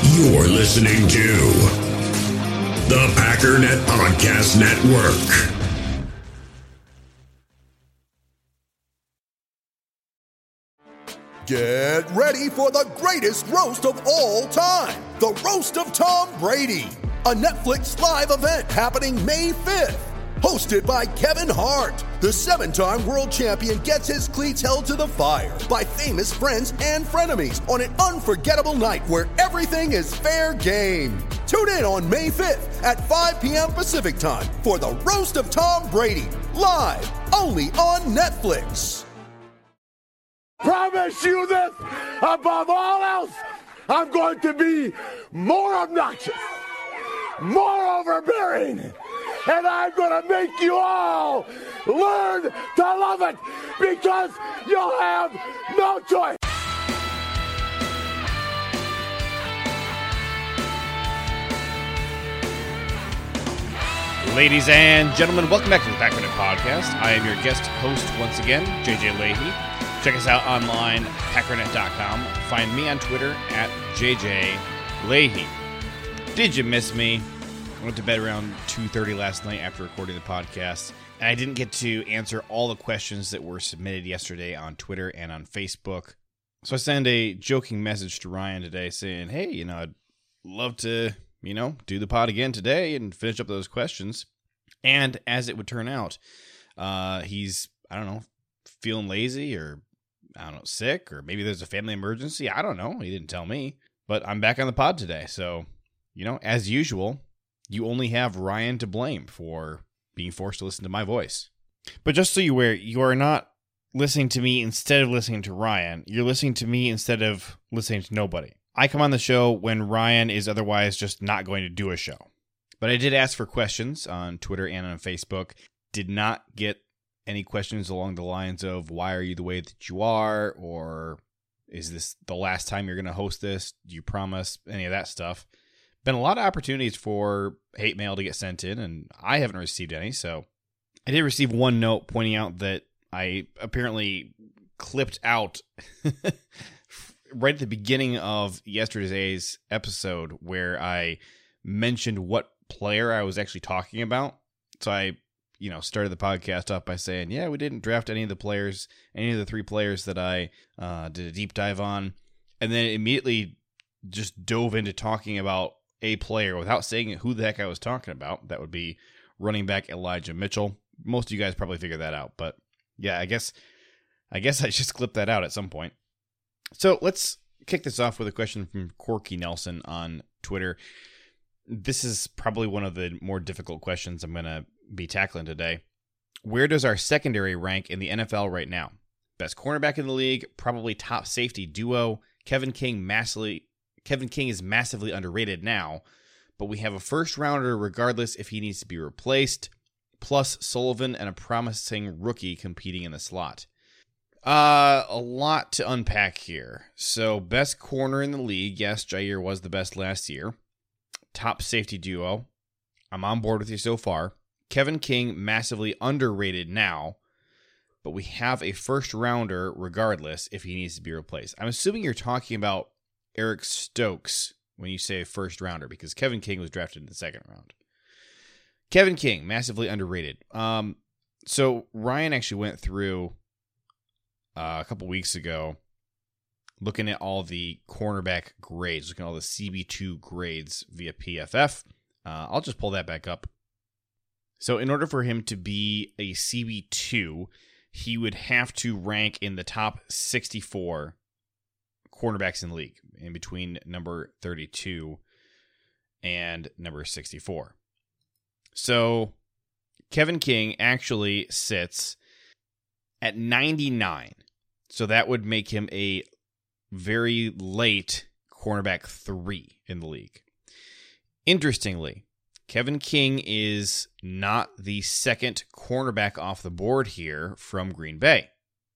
You're listening to the Packernet Podcast Network. Get ready for the greatest roast of all time, the Roast of Tom Brady, a Netflix live event happening May 5th. Hosted by Kevin Hart, the 7-time world champion gets his cleats held to the fire by famous friends and frenemies on an unforgettable night where everything is fair game. Tune in on May 5th at 5 p.m. Pacific time for the Roast of Tom Brady, live only on Netflix. Promise you this, above all else, I'm going to be more obnoxious, more overbearing, and I'm going to make you all learn to love it because you'll have no choice. Ladies and gentlemen, welcome back to the Packernet Podcast. I am your guest host once again, JJ Leahy. Check us out online, packernet.com. Find me on Twitter at JJ Leahy. Did you miss me? I went to bed around 2:30 last night after recording the podcast, and I didn't get to answer all the questions that were submitted yesterday on Twitter and on Facebook. So I sent a joking message to Ryan today saying, hey, I'd love to, do the pod again today and finish up those questions. And as it would turn out, he's, feeling lazy or, sick, or maybe there's a family emergency. I don't know. He didn't tell me. But I'm back on the pod today. So, as usual, you only have Ryan to blame for being forced to listen to my voice. But just so you're aware, you are not listening to me instead of listening to Ryan. You're listening to me instead of listening to nobody. I come on the show when Ryan is otherwise just not going to do a show. But I did ask for questions on Twitter and on Facebook. Did not get any questions along the lines of, why are you the way that you are? Or is this the last time you're going to host this? Do you promise? Any of that stuff. Been a lot of opportunities for hate mail to get sent in, and I haven't received any. So I did receive one note pointing out that I apparently clipped out right at the beginning of yesterday's episode where I mentioned what player I was actually talking about. So I, started the podcast off by saying, yeah, we didn't draft any of the 3 players that I did a deep dive on. And then immediately just dove into talking about a player without saying who the heck I was talking about. That would be running back Elijah Mitchell. Most of you guys probably figured that out, but yeah, I guess I just clipped that out at some point. So let's kick this off with a question from Corky Nelson on Twitter. This is probably one of the more difficult questions I'm going to be tackling today. Where does our secondary rank in the NFL right now? Best cornerback in the league, probably top safety duo. Kevin King is massively underrated now, but we have a first rounder regardless if he needs to be replaced, plus Sullivan and a promising rookie competing in the slot. A lot to unpack here. So best corner in the league, yes, Jair was the best last year. Top safety duo, I'm on board with you so far. Kevin King, massively underrated now, but we have a first rounder regardless if he needs to be replaced. I'm assuming you're talking about Eric Stokes when you say first rounder, because Kevin King was drafted in the second round. Kevin King, massively underrated. So Ryan actually went through a couple weeks ago looking at all the cornerback grades, looking at all the CB2 grades via PFF. I'll just pull that back up. So in order for him to be a CB2, he would have to rank in the top 64 cornerbacks in the league, in between number 32 and number 64. So Kevin King actually sits at 99. So that would make him a very late cornerback 3 in the league. Interestingly, Kevin King is not the second cornerback off the board here from Green Bay.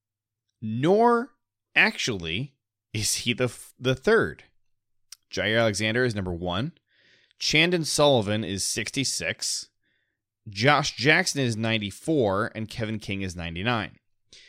Nor, actually, is he the third. Jair Alexander is number 1. Chandon Sullivan is 66. Josh Jackson is 94. And Kevin King is 99.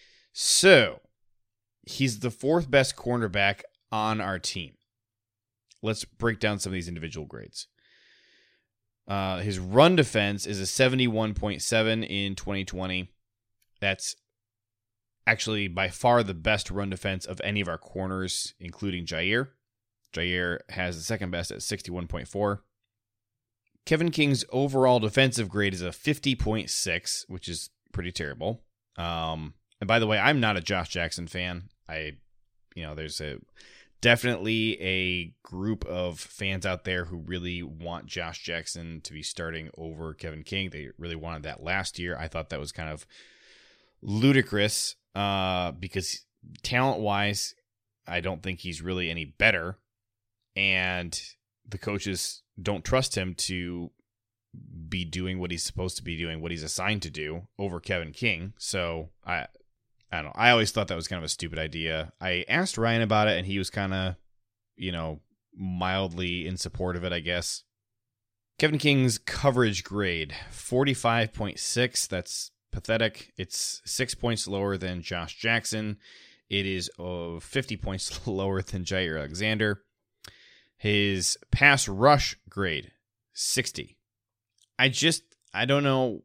So, he's the 4th best cornerback on our team. let's break down some of these individual grades. His run defense is a 71.7 in 2020. That's actually by far the best run defense of any of our corners, including Jair. Jair has the second best at 61.4. Kevin King's overall defensive grade is a 50.6, which is pretty terrible. And by the way, I'm not a Josh Jackson fan. There's definitely a group of fans out there who really want Josh Jackson to be starting over Kevin King. They really wanted that last year. I thought that was kind of ludicrous because talent-wise, I don't think he's really any better. And the coaches don't trust him to be doing what he's supposed to be doing, what he's assigned to do over Kevin King. So I don't know. I always thought that was kind of a stupid idea. I asked Ryan about it, and he was kind of, mildly in support of it, I guess. Kevin King's coverage grade, 45.6. That's pathetic. It's 6 points lower than Josh Jackson. It is 50 points lower than Jair Alexander. His pass rush grade, 60. I don't know.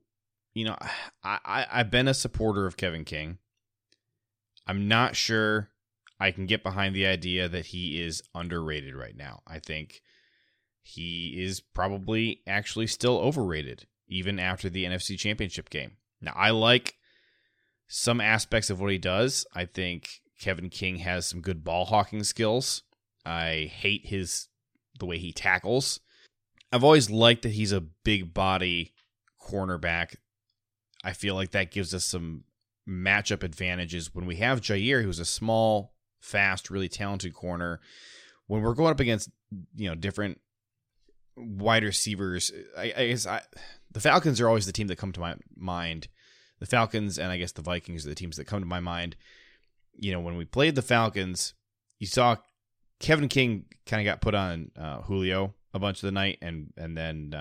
I've been a supporter of Kevin King. I'm not sure I can get behind the idea that he is underrated right now. I think he is probably actually still overrated, even after the NFC Championship game. Now, I like some aspects of what he does. I think Kevin King has some good ball hawking skills. I hate the way he tackles. I've always liked that he's a big body cornerback. I feel like that gives us some matchup advantages when we have Jair, who's a small, fast, really talented corner. When we're going up against different wide receivers, the Falcons are always the team that come to my mind. The Falcons and I guess the Vikings are the teams that come to my mind. When we played the Falcons, you saw Kevin King kind of got put on Julio a bunch of the night, and then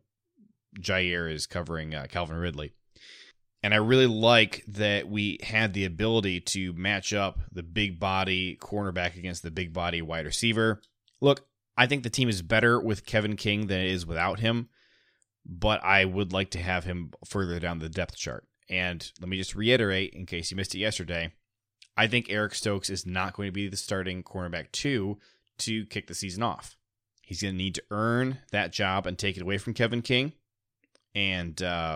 Jair is covering Calvin Ridley. And I really like that we had the ability to match up the big body cornerback against the big body wide receiver. Look, I think the team is better with Kevin King than it is without him, but I would like to have him further down the depth chart. And let me just reiterate, in case you missed it yesterday, I think Eric Stokes is not going to be the starting cornerback 2 to kick the season off. He's going to need to earn that job and take it away from Kevin King. And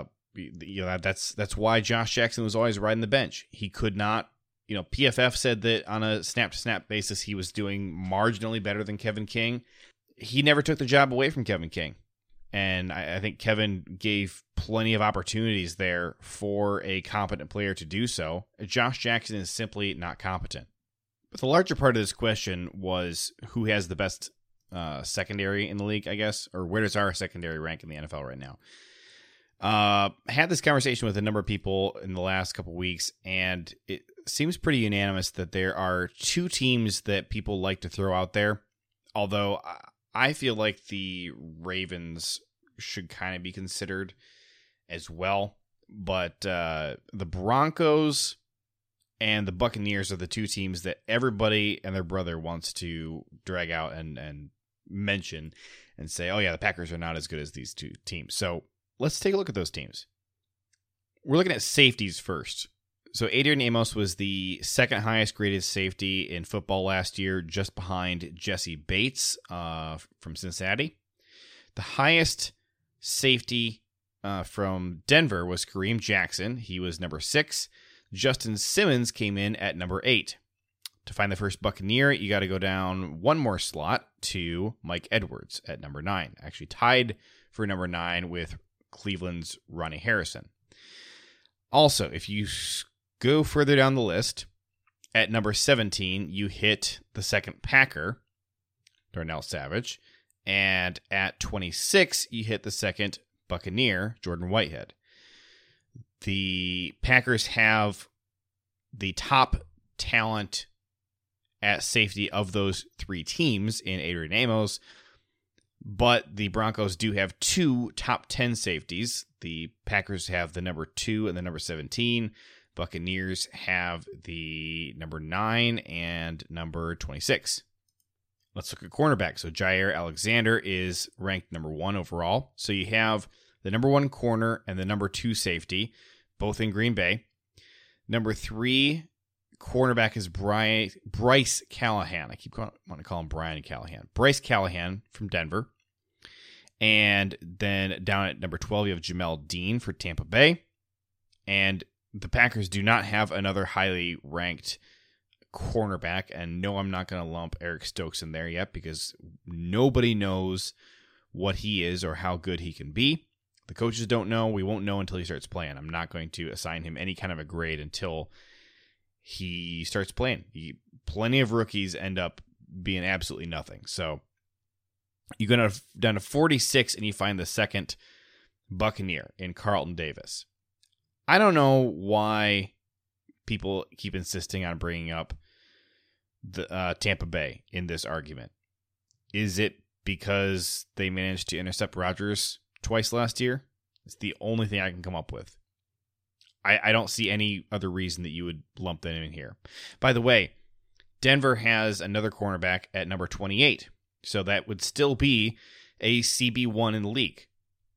that's why Josh Jackson was always riding the bench. He could not, PFF said that on a snap-to-snap basis, he was doing marginally better than Kevin King. He never took the job away from Kevin King. And I think Kevin gave plenty of opportunities there for a competent player to do so. Josh Jackson is simply not competent. But the larger part of this question was who has the best secondary in the league, I guess, or where does our secondary rank in the NFL right now? Had this conversation with a number of people in the last couple of weeks, and it seems pretty unanimous that there are two teams that people like to throw out there, although I feel like the Ravens should kind of be considered as well. But the Broncos and the Buccaneers are the two teams that everybody and their brother wants to drag out and mention and say, oh yeah, the Packers are not as good as these two teams. So let's take a look at those teams. We're looking at safeties first. So Adrian Amos was the second highest graded safety in football last year, just behind Jesse Bates from Cincinnati. The highest safety from Denver was Kareem Jackson. He was number 6. Justin Simmons came in at number 8. To find the first Buccaneer, you got to go down one more slot to Mike Edwards at number 9. Actually tied for number 9 with Cleveland's Ronnie Harrison. Also, if you go further down the list, at number 17, you hit the second Packer, Darnell Savage, and at 26, you hit the second Buccaneer, Jordan Whitehead. The Packers have the top talent at safety of those three teams in Adrian Amos, but the Broncos do have 2 top 10 safeties. The Packers have the number 2 and the number 17. Buccaneers have the number 9 and number 26. Let's look at cornerback. So Jair Alexander is ranked number 1 overall. So you have the number 1 corner and the number 2 safety, both in Green Bay. Number 3 cornerback is Bryce Callahan. I keep want to call him Brian Callahan. Bryce Callahan from Denver. And then down at number 12, you have Jamel Dean for Tampa Bay. And the Packers do not have another highly ranked cornerback. And no, I'm not going to lump Eric Stokes in there yet because nobody knows what he is or how good he can be. The coaches don't know. We won't know until he starts playing. I'm not going to assign him any kind of a grade until he starts playing. Plenty of rookies end up being absolutely nothing. So you go down to 46 and you find the second Buccaneer in Carlton Davis. I don't know why people keep insisting on bringing up the Tampa Bay in this argument. Is it because they managed to intercept Rodgers twice last year? It's the only thing I can come up with. I don't see any other reason that you would lump them in here. By the way, Denver has another cornerback at number 28. So that would still be a CB1 in the league.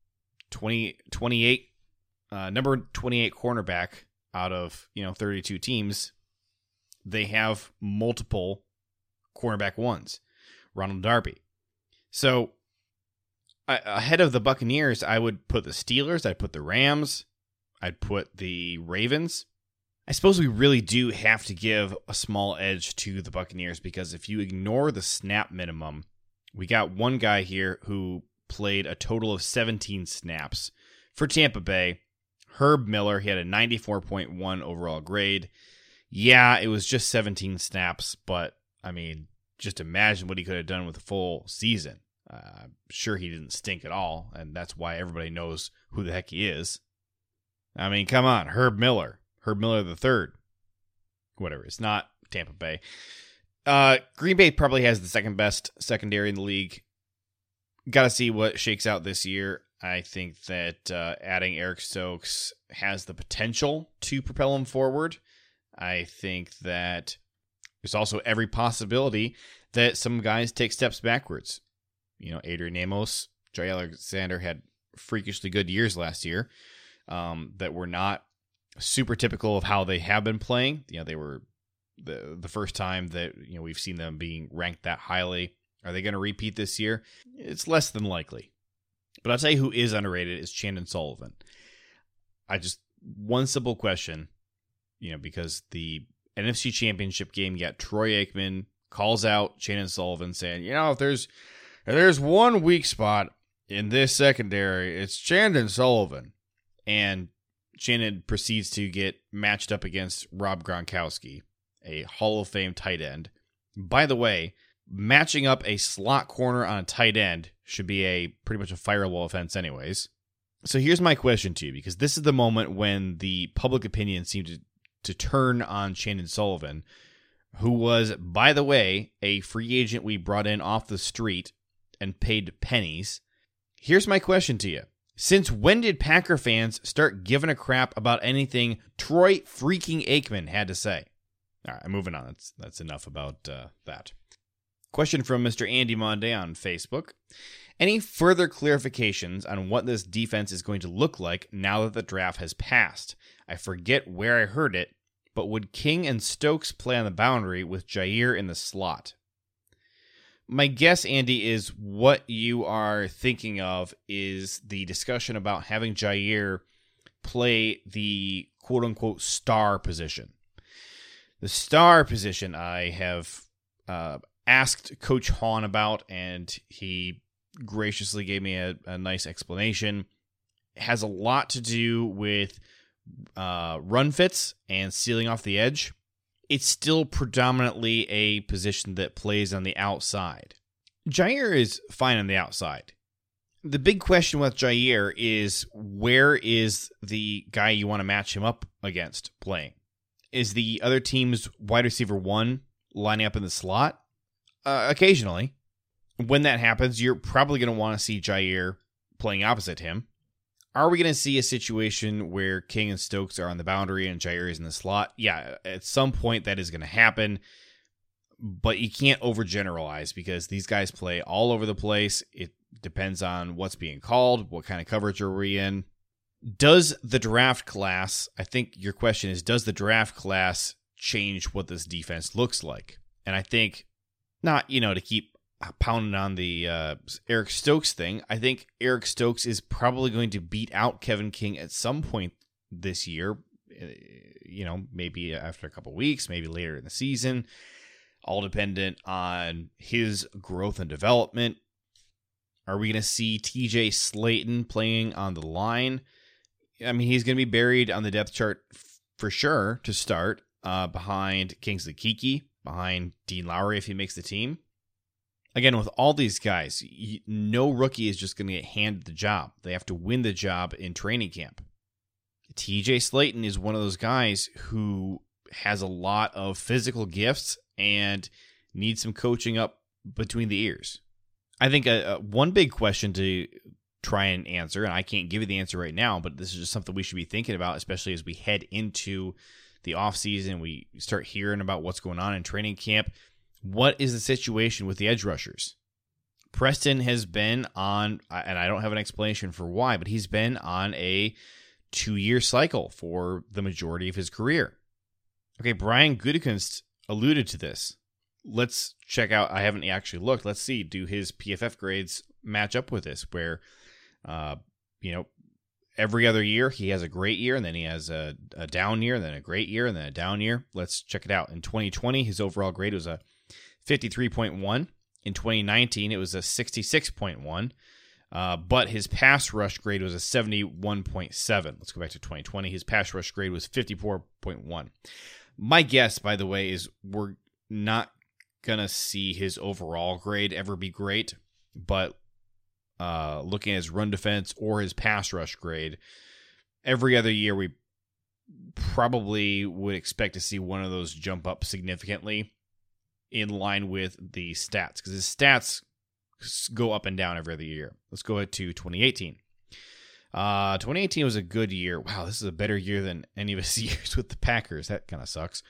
28, number 28 cornerback out of 32 teams. They have multiple cornerback ones. Ronald Darby. So ahead of the Buccaneers, I would put the Steelers. I'd put the Rams. I'd put the Ravens. I suppose we really do have to give a small edge to the Buccaneers because if you ignore the snap minimum, we got one guy here who played a total of 17 snaps for Tampa Bay. Herb Miller, he had a 94.1 overall grade. Yeah, it was just 17 snaps, but, I mean, just imagine what he could have done with a full season. I'm sure he didn't stink at all, and that's why everybody knows who the heck he is. I mean, come on, Herb Miller III. Whatever, it's not Tampa Bay. Green Bay probably has the second best secondary in the league. Got to see what shakes out this year. I think that adding Eric Stokes has the potential to propel him forward. I think that there's also every possibility that some guys take steps backwards. Adrian Amos, Jair Alexander had freakishly good years last year that were not super typical of how they have been playing. They were the first time that we've seen them being ranked that highly. Are they going to repeat this year? It's less than likely. But I'll tell you who is underrated is Chandon Sullivan. One simple question, because the NFC Championship game, you got Troy Aikman calls out Chandon Sullivan saying, if there's one weak spot in this secondary, it's Chandon Sullivan. And Chandon proceeds to get matched up against Rob Gronkowski, a Hall of Fame tight end. By the way, matching up a slot corner on a tight end should be pretty much a fireable offense anyways. So here's my question to you, because this is the moment when the public opinion seemed to turn on Chandon Sullivan, who was, by the way, a free agent we brought in off the street and paid pennies. Here's my question to you. Since when did Packer fans start giving a crap about anything Troy freaking Aikman had to say? All right, moving on. That's enough about that. Question from Mr. Andy Monday on Facebook. Any further clarifications on what this defense is going to look like now that the draft has passed? I forget where I heard it, but would King and Stokes play on the boundary with Jair in the slot? My guess, Andy, is what you are thinking of is the discussion about having Jair play the quote-unquote star position. The star position I have asked Coach Hahn about, and he graciously gave me a nice explanation. It has a lot to do with run fits and sealing off the edge. It's still predominantly a position that plays on the outside. Jair is fine on the outside. The big question with Jair is, where is the guy you want to match him up against playing? Is the other team's wide receiver 1 lining up in the slot? Occasionally. When that happens, you're probably going to want to see Jair playing opposite him. Are we going to see a situation where King and Stokes are on the boundary and Jair is in the slot? Yeah, at some point that is going to happen. but you can't overgeneralize because these guys play all over the place. It depends on what's being called, what kind of coverage are we in. Does the draft class, I think your question is, does the draft class change what this defense looks like? And I think not, to keep pounding on the Eric Stokes thing, I think Eric Stokes is probably going to beat out Kevin King at some point this year, maybe after a couple weeks, maybe later in the season, all dependent on his growth and development. Are we going to see TJ Slaton playing on the line? I mean, he's going to be buried on the depth chart for sure to start, behind Kingsley Keke, behind Dean Lowry if he makes the team. Again, with all these guys, no rookie is just going to get handed the job. They have to win the job in training camp. TJ Slaton is one of those guys who has a lot of physical gifts and needs some coaching up between the ears. I think one big question to try and answer, and I can't give you the answer right now, but this is just something we should be thinking about, especially as we head into the offseason. We start hearing about what's going on in training camp. What is the situation with the edge rushers? Preston has been on, and I don't have an explanation for why, but he's been on a 2-year cycle for the majority of his career. Okay, Brian Gutekunst alluded to this. Let's check out, I haven't actually looked, let's see, do his PFF grades match up with this, where, every other year he has a great year, and then he has a down year, and then a great year, and then a down year. Let's check it out. In 2020, his overall grade was a 53.1. In 2019, it was a 66.1. But his pass rush grade was a 71.7. Let's go back to 2020. His pass rush grade was 54.1. My guess, by the way, is we're not going to see his overall grade ever be great, but looking at his run defense or his pass rush grade, every other year we probably would expect to see one of those jump up significantly in line with the stats, because his stats go up and down every other year. Let's go to 2018. 2018 was a good year. Wow, this is a better year than any of his years with the Packers. That kind of sucks.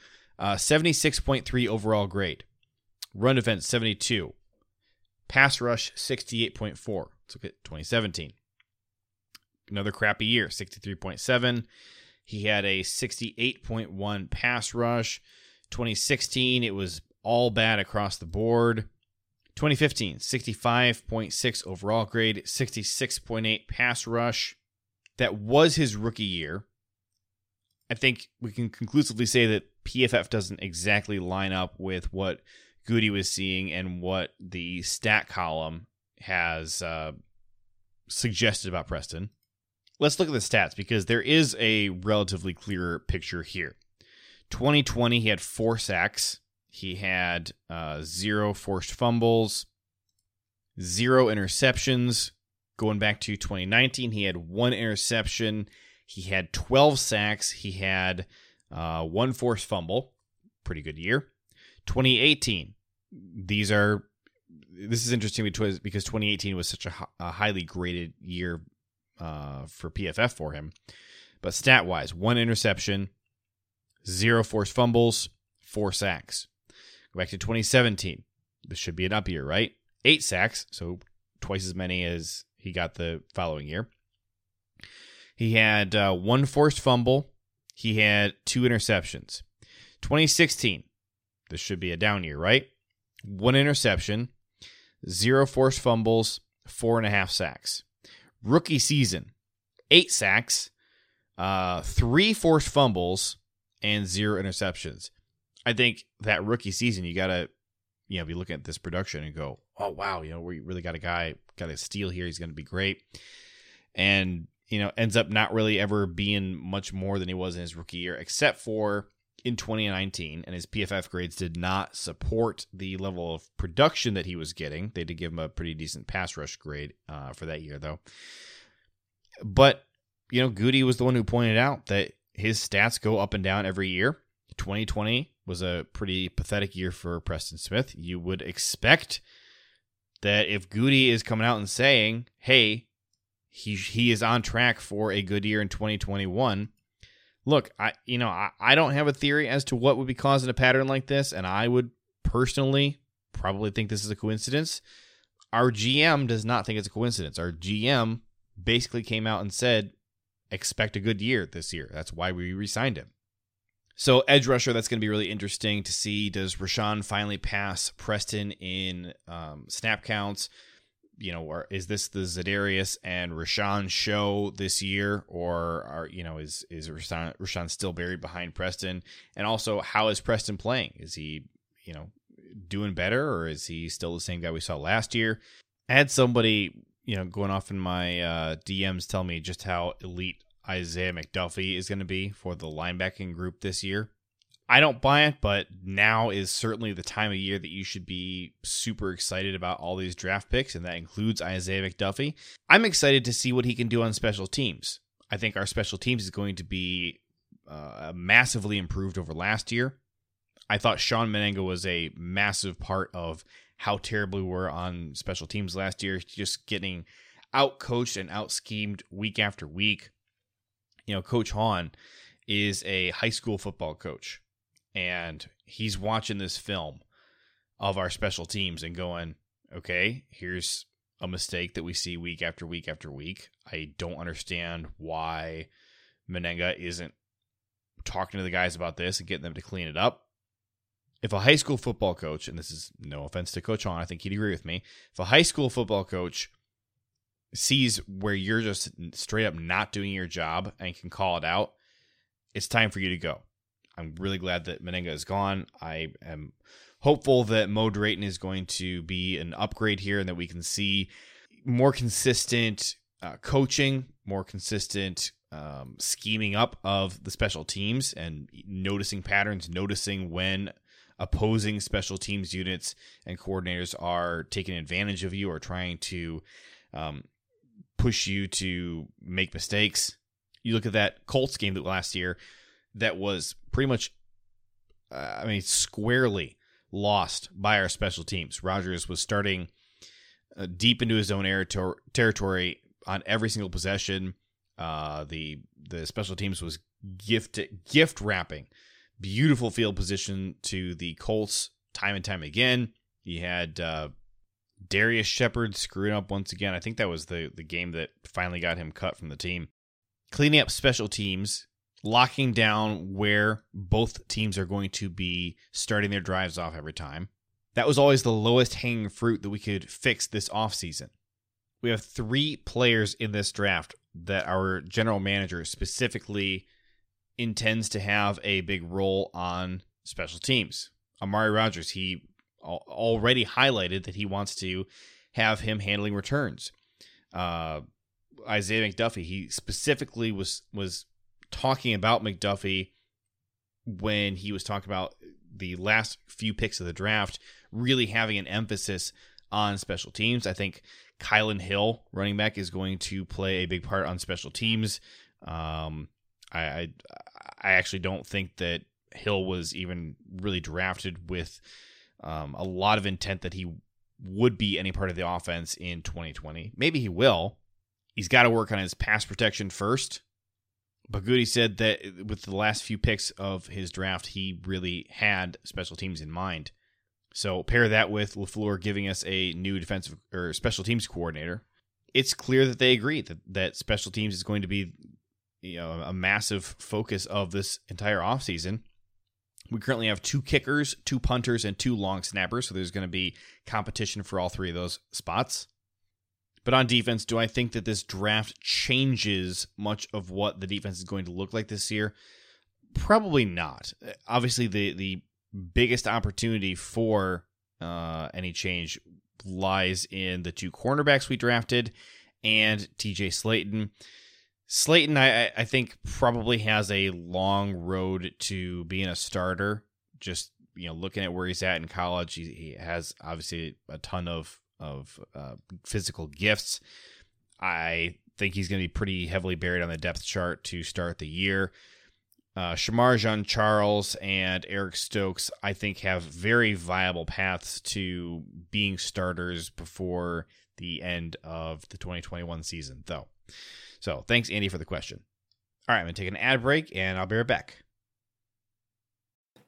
76.3 overall grade. Run defense, 72. Pass rush, 68.4. Let's look at 2017. Another crappy year, 63.7. He had a 68.1 pass rush. 2016, it was all bad across the board. 2015, 65.6 overall grade, 66.8 pass rush. That was his rookie year. I think we can conclusively say that PFF doesn't exactly line up with what Goody was seeing and what the stat column has suggested about Preston. Let's look at the stats, because there is a relatively clearer picture here. 2020, he had 4 sacks. He had 0 forced fumbles, 0 interceptions. Going back to 2019, he had 1 interception. He had 12 sacks. He had 1 forced fumble. Pretty good year. 2018, this is interesting because 2018 was such a highly graded year for PFF for him. But stat-wise, 1 interception, 0 forced fumbles, 4 sacks. Go back to 2017. This should be an up year, right? 8 sacks, so twice as many as he got the following year. He had 1 forced fumble. He had 2 interceptions. 2016, this should be a down year, right? 1 interception, 0 forced fumbles, 4.5 sacks. Rookie season, 8 sacks, 3 forced fumbles, and 0 interceptions. I think that rookie season, you got to, be looking at this production and go, oh, wow, we really got a steal here. He's going to be great. And, ends up not really ever being much more than he was in his rookie year, except for in 2019, and his PFF grades did not support the level of production that he was getting. They did give him a pretty decent pass rush grade for that year, though. But, Goody was the one who pointed out that his stats go up and down every year. 2020 was a pretty pathetic year for Preston Smith. You would expect that if Goody is coming out and saying, hey, he is on track for a good year in 2021. Look, I don't have a theory as to what would be causing a pattern like this, and I would personally probably think this is a coincidence. Our GM does not think it's a coincidence. Our GM basically came out and said, expect a good year this year. That's why we re-signed him. So edge rusher, that's going to be really interesting to see. Does Rashawn finally pass Preston in snap counts? Or is this the Za'Darius and Rashawn show this year, or is Rashawn still buried behind Preston? And also, how is Preston playing? Is he doing better, or is he still the same guy we saw last year? I had somebody going off in my DMs tell me just how elite Isaiah McDuffie is going to be for the linebacking group this year. I don't buy it, but now is certainly the time of year that you should be super excited about all these draft picks, and that includes Isaiah McDuffie. I'm excited to see what he can do on special teams. I think our special teams is going to be massively improved over last year. I thought Sean Menenga was a massive part of how terrible we were on special teams last year, just getting out-coached and out-schemed week after week. Coach Hahn is a high school football coach, and he's watching this film of our special teams and going, okay, here's a mistake that we see week after week after week. I don't understand why Menenga isn't talking to the guys about this and getting them to clean it up. If a high school football coach, and this is no offense to Coach Hahn, I think he'd agree with me, if a high school football coach sees where you're just straight up not doing your job and can call it out, it's time for you to go. I'm really glad that Menenga is gone. I am hopeful that Mo Drayton is going to be an upgrade here and that we can see more consistent coaching, more consistent scheming up of the special teams and noticing patterns, noticing when opposing special teams units and coordinators are taking advantage of you or trying to push you to make mistakes. You look at that Colts game that last year that was pretty much, squarely lost by our special teams. Rodgers was starting deep into his own territory on every single possession. The special teams was gift wrapping beautiful field position to the Colts time and time again. He had Darius Shepard screwing up once again. I think that was the game that finally got him cut from the team. Cleaning up special teams, locking down where both teams are going to be starting their drives off every time. That was always the lowest hanging fruit that we could fix this offseason. We have 3 players in this draft that our general manager specifically intends to have a big role on special teams. Amari Rodgers, he already highlighted that he wants to have him handling returns. Isaiah McDuffie, he specifically was talking about McDuffie when he was talking about the last few picks of the draft, really having an emphasis on special teams. I think Kylan Hill, running back, is going to play a big part on special teams. I actually don't think that Hill was even really drafted with a lot of intent that he would be any part of the offense in 2020. Maybe he will. He's got to work on his pass protection first. But Goody said that with the last few picks of his draft, he really had special teams in mind. So pair that with LaFleur giving us a new defensive or special teams coordinator. It's clear that they agree that special teams is going to be a massive focus of this entire offseason. We currently have 2 kickers, 2 punters, and 2 long snappers, so there's going to be competition for all 3 of those spots. But on defense, do I think that this draft changes much of what the defense is going to look like this year? Probably not. Obviously, the biggest opportunity for any change lies in the 2 cornerbacks we drafted and TJ Slaton. Slaton, I think, probably has a long road to being a starter. Just looking at where he's at in college, he has obviously a ton of physical gifts. I think he's going to be pretty heavily buried on the depth chart to start the year. Shamar Jean-Charles and Eric Stokes, I think, have very viable paths to being starters before the end of the 2021 season, though. So thanks, Andy, for the question. All right, I'm going to take an ad break, and I'll be right back.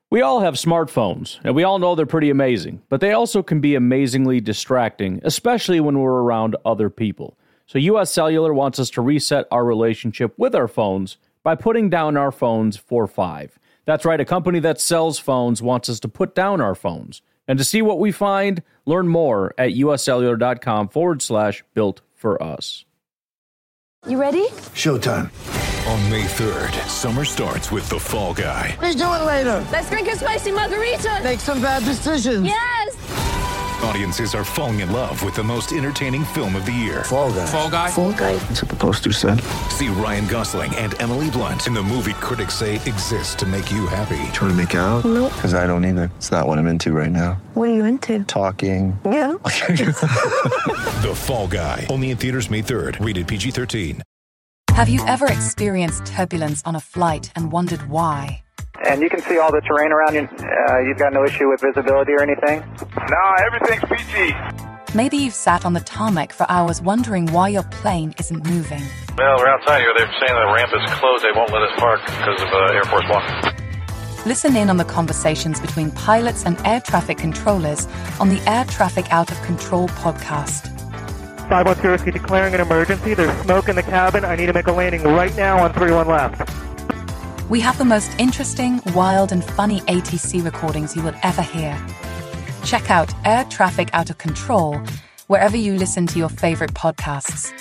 We all have smartphones, and we all know they're pretty amazing, but they also can be amazingly distracting, especially when we're around other people. So US Cellular wants us to reset our relationship with our phones by putting down our phones for $5. That's right, a company that sells phones wants us to put down our phones. And to see what we find, learn more at uscellular.com/built for us. You ready? Showtime. On May 3rd, summer starts with The Fall Guy. Let's do it later. Let's drink a spicy margarita. Make some bad decisions. Yes. Audiences are falling in love with the most entertaining film of the year. Fall Guy. Fall Guy? Fall Guy. That's what the poster said. See Ryan Gosling and Emily Blunt in the movie critics say exists to make you happy. Trying to make it out? Nope. Because I don't either. It's not what I'm into right now. What are you into? Talking. Yeah. The Fall Guy. Only in theaters May 3rd. Rated PG-13. Have you ever experienced turbulence on a flight and wondered why? And you can see all the terrain around you. You've got no issue with visibility or anything? No, everything's peachy. Maybe you've sat on the tarmac for hours wondering why your plane isn't moving. Well, we're outside here. They're saying the ramp is closed. They won't let us park because of Air Force One. Listen in on the conversations between pilots and air traffic controllers on the Air Traffic Out of Control podcast. 510 Whiskey declaring an emergency. There's smoke in the cabin. I need to make a landing right now on 31 left. We have the most interesting, wild, and funny ATC recordings you will ever hear. Check out Air Traffic Out of Control wherever you listen to your favorite podcasts.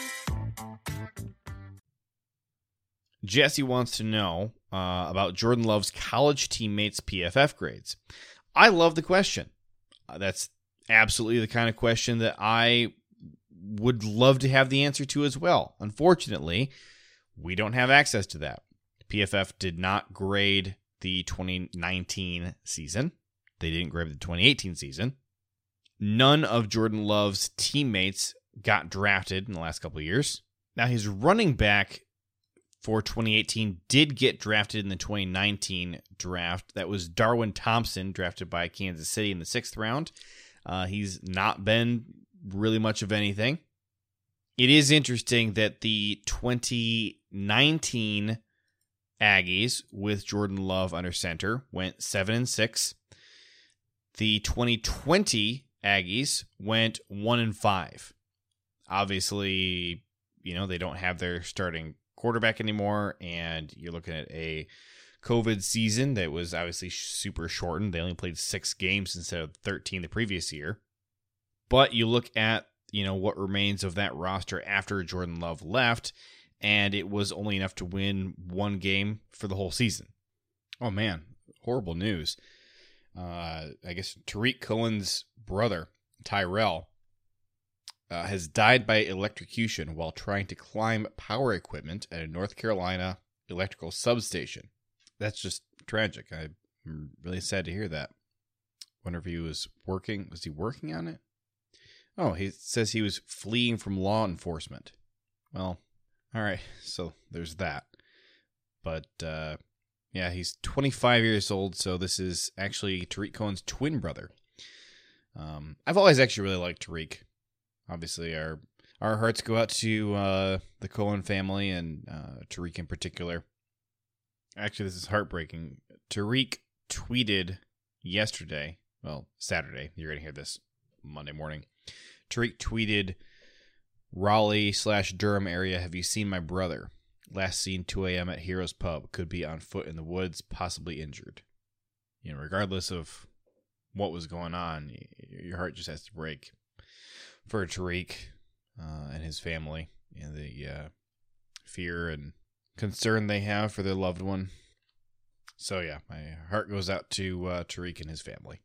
Jesse wants to know about Jordan Love's college teammates' PFF grades. I love the question. That's absolutely the kind of question that I would love to have the answer to as well. Unfortunately, we don't have access to that. PFF did not grade the 2019 season. They didn't grade the 2018 season. None of Jordan Love's teammates got drafted in the last couple of years. Now, his running back for 2018 did get drafted in the 2019 draft. That was Darwin Thompson, drafted by Kansas City in the 6th round. He's not been really much of anything. It is interesting that the 2019 Aggies with Jordan Love under center went 7-6. The 2020 Aggies went 1-5. Obviously, they don't have their starting quarterback anymore, and you're looking at a COVID season that was obviously super shortened. They only played 6 games instead of 13 the previous year. But you look at, what remains of that roster after Jordan Love left, and it was only enough to win 1 game for the whole season. Oh, man. Horrible news. I guess Tariq Cohen's brother, Tyrell, has died by electrocution while trying to climb power equipment at a North Carolina electrical substation. That's just tragic. I'm really sad to hear that. Wonder if he was working. Was he working on it? Oh, he says he was fleeing from law enforcement. Well, all right, so there's that. But, yeah, he's 25 years old, so this is actually Tariq Cohen's twin brother. I've always actually really liked Tariq. Obviously, our hearts go out to the Cohen family and Tariq in particular. Actually, this is heartbreaking. Tariq tweeted yesterday, Saturday. You're going to hear this Monday morning. Tariq tweeted, Raleigh/Durham area, have you seen my brother? Last seen 2 a.m. at Heroes Pub. Could be on foot in the woods, possibly injured. Regardless of what was going on, your heart just has to break for Tariq and his family and the fear and concern they have for their loved one. So, yeah, my heart goes out to Tariq and his family.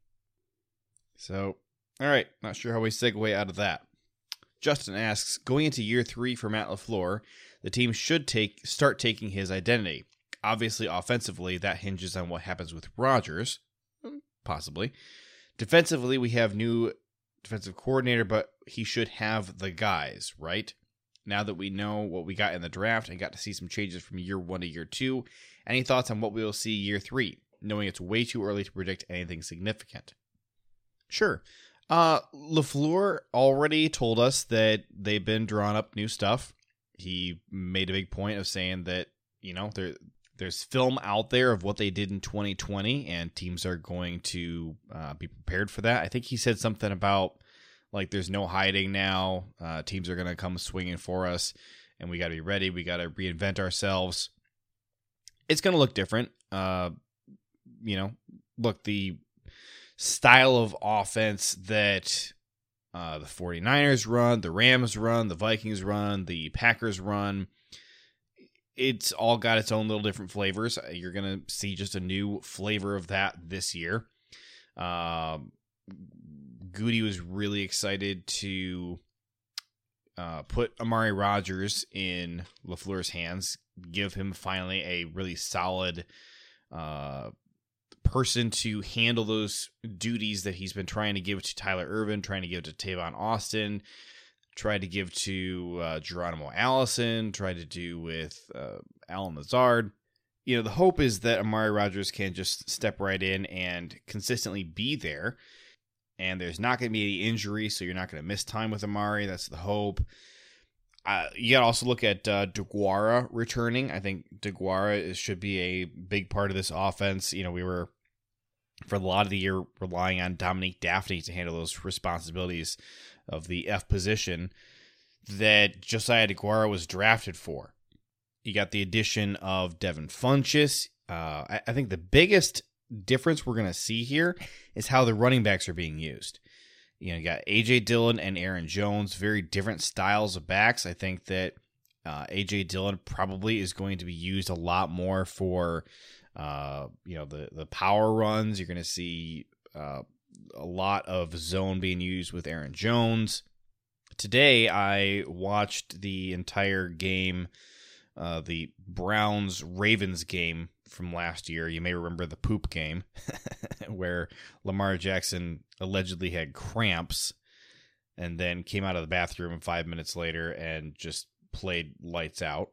So, all right, not sure how we segue out of that. Justin asks, going into year 3 for Matt LaFleur, the team should start taking his identity. Obviously, offensively, that hinges on what happens with Rodgers. Possibly. Defensively, we have new defensive coordinator, but he should have the guys, right? Now that we know what we got in the draft and got to see some changes from year 1 to year 2, any thoughts on what we will see year 3, knowing it's way too early to predict anything significant? Sure. LaFleur already told us that they've been drawing up new stuff. He made a big point of saying that, There's film out there of what they did in 2020, and teams are going to be prepared for that. I think he said something about, like, there's no hiding now. Teams are going to come swinging for us, and we got to be ready. We got to reinvent ourselves. It's going to look different. Look, the style of offense that the 49ers run, the Rams run, the Vikings run, the Packers run, it's all got its own little different flavors. You're going to see just a new flavor of that this year. Goody was really excited to put Amari Rodgers in LaFleur's hands, give him finally a really solid person to handle those duties that he's been trying to give to Tyler Ervin, trying to give to Tavon Austin, tried to give to Geronimo Allison, tried to do with Allen Lazard. The hope is that Amari Rodgers can just step right in and consistently be there. And there's not going to be any injury, so you're not going to miss time with Amari. That's the hope. You got to also look at DeGuara returning. I think DeGuara should be a big part of this offense. We were, for a lot of the year, relying on Dominique Daphne to handle those responsibilities of the F position that Josiah DeGuara was drafted for. You got the addition of Devin Funchess. I think the biggest difference we're going to see here is how the running backs are being used. You got A.J. Dillon and Aaron Jones, very different styles of backs. I think that A.J. Dillon probably is going to be used a lot more for, the power runs. You're going to see a lot of zone being used with Aaron Jones. Today, I watched the entire game, the Browns-Ravens game from last year. You may remember the poop game where Lamar Jackson allegedly had cramps and then came out of the bathroom 5 minutes later and just played lights out.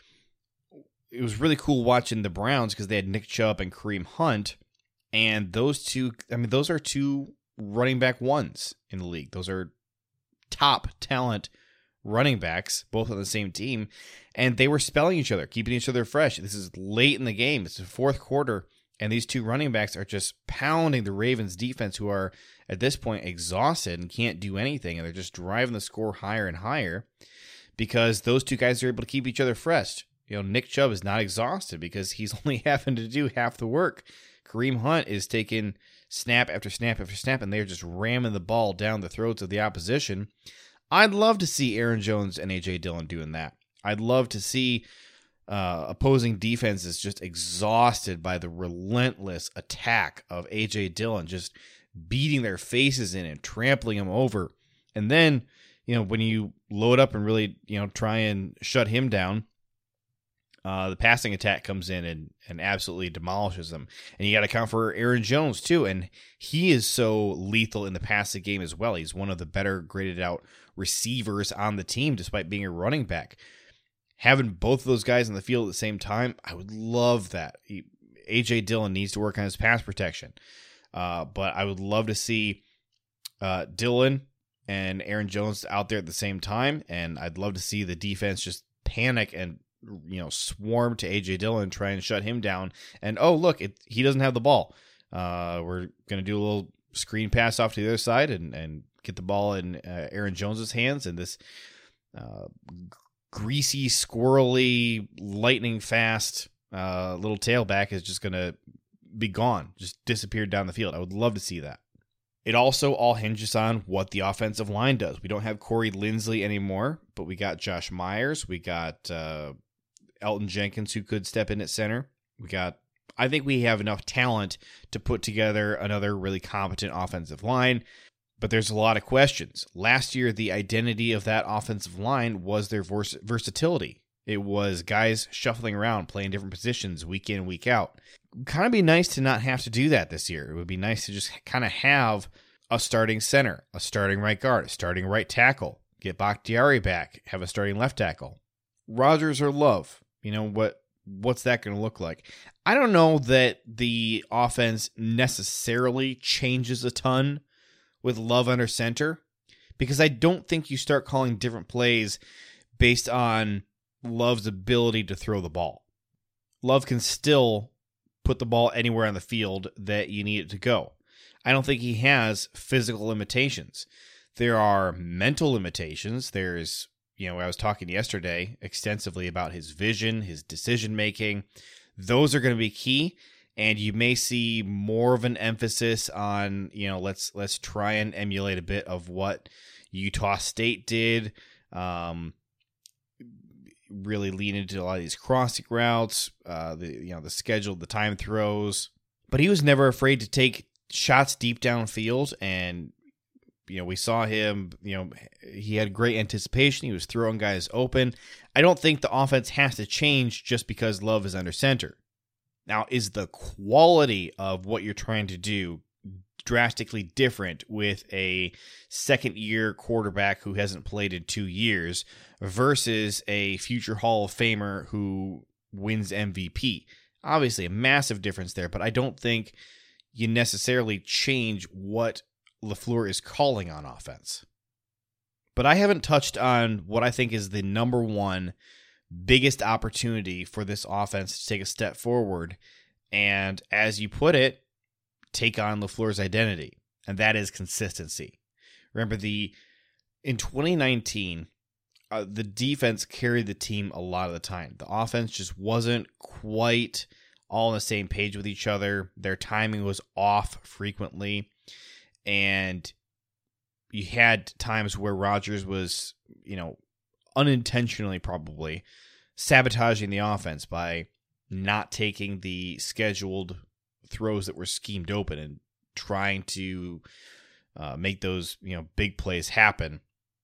It was really cool watching the Browns because they had Nick Chubb and Kareem Hunt, and those are two running back ones in the league. Those are top talent running backs, both on the same team, and they were spelling each other, keeping each other fresh. This is late in the game. It's the fourth quarter, and these two running backs are just pounding the Ravens defense, who are at this point exhausted and can't do anything, and they're just driving the score higher and higher because those two guys are able to keep each other fresh. Nick Chubb is not exhausted because he's only having to do half the work. Kareem Hunt is taking snap after snap after snap, and they're just ramming the ball down the throats of the opposition. I'd love to see Aaron Jones and A.J. Dillon doing that. I'd love to see opposing defenses just exhausted by the relentless attack of A.J. Dillon, just beating their faces in and trampling them over. And then, when you load up and really, try and shut him down, the passing attack comes in and absolutely demolishes them. And you got to account for Aaron Jones, too. And he is so lethal in the passing game as well. He's one of the better graded out receivers on the team, despite being a running back. Having both of those guys on the field at the same time, I would love that. A.J. Dillon needs to work on his pass protection. But I would love to see Dillon and Aaron Jones out there at the same time. And I'd love to see the defense just panic and swarm to A.J. Dillon, try and shut him down. And, oh, look, he doesn't have the ball. We're going to do a little screen pass off to the other side and get the ball in Aaron Jones's hands. And this greasy, squirrely, lightning fast little tailback is just going to be gone, just disappeared down the field. I would love to see that. It also all hinges on what the offensive line does. We don't have Corey Linsley anymore, but we got Josh Myers. We got Elton Jenkins, who could step in at center. I think we have enough talent to put together another really competent offensive line, but there's a lot of questions. Last year, the identity of that offensive line was their versatility. It was guys shuffling around, playing different positions week in, week out. It would kind of be nice to not have to do that this year. It would be nice to just kind of have a starting center, a starting right guard, a starting right tackle, get Bakhtiari back, have a starting left tackle. Rodgers or Love, what's that going to look like? I don't know that the offense necessarily changes a ton with Love under center, because I don't think you start calling different plays based on Love's ability to throw the ball. Love can still put the ball anywhere on the field that you need it to go. I don't think he has physical limitations. There are mental limitations. There's, I was talking yesterday extensively about his vision, his decision-making. Those are going to be key, and you may see more of an emphasis on, let's try and emulate a bit of what Utah State did, really lean into a lot of these crossing routes, the schedule, the time throws. But he was never afraid to take shots deep downfield, and we saw him, he had great anticipation. He was throwing guys open. I don't think the offense has to change just because Love is under center. Now, is the quality of what you're trying to do drastically different with a second-year quarterback who hasn't played in 2 years versus a future Hall of Famer who wins MVP? Obviously, a massive difference there, but I don't think you necessarily change what LaFleur is calling on offense. But I haven't touched on what I think is the number one biggest opportunity for this offense to take a step forward and, as you put it, take on LaFleur's identity, and that is consistency. Remember, in 2019, the defense carried the team a lot of the time. The offense just wasn't quite all on the same page with each other. Their timing was off frequently, and you had times where Rodgers was, unintentionally probably sabotaging the offense by not taking the scheduled throws that were schemed open and trying to make those big plays happen.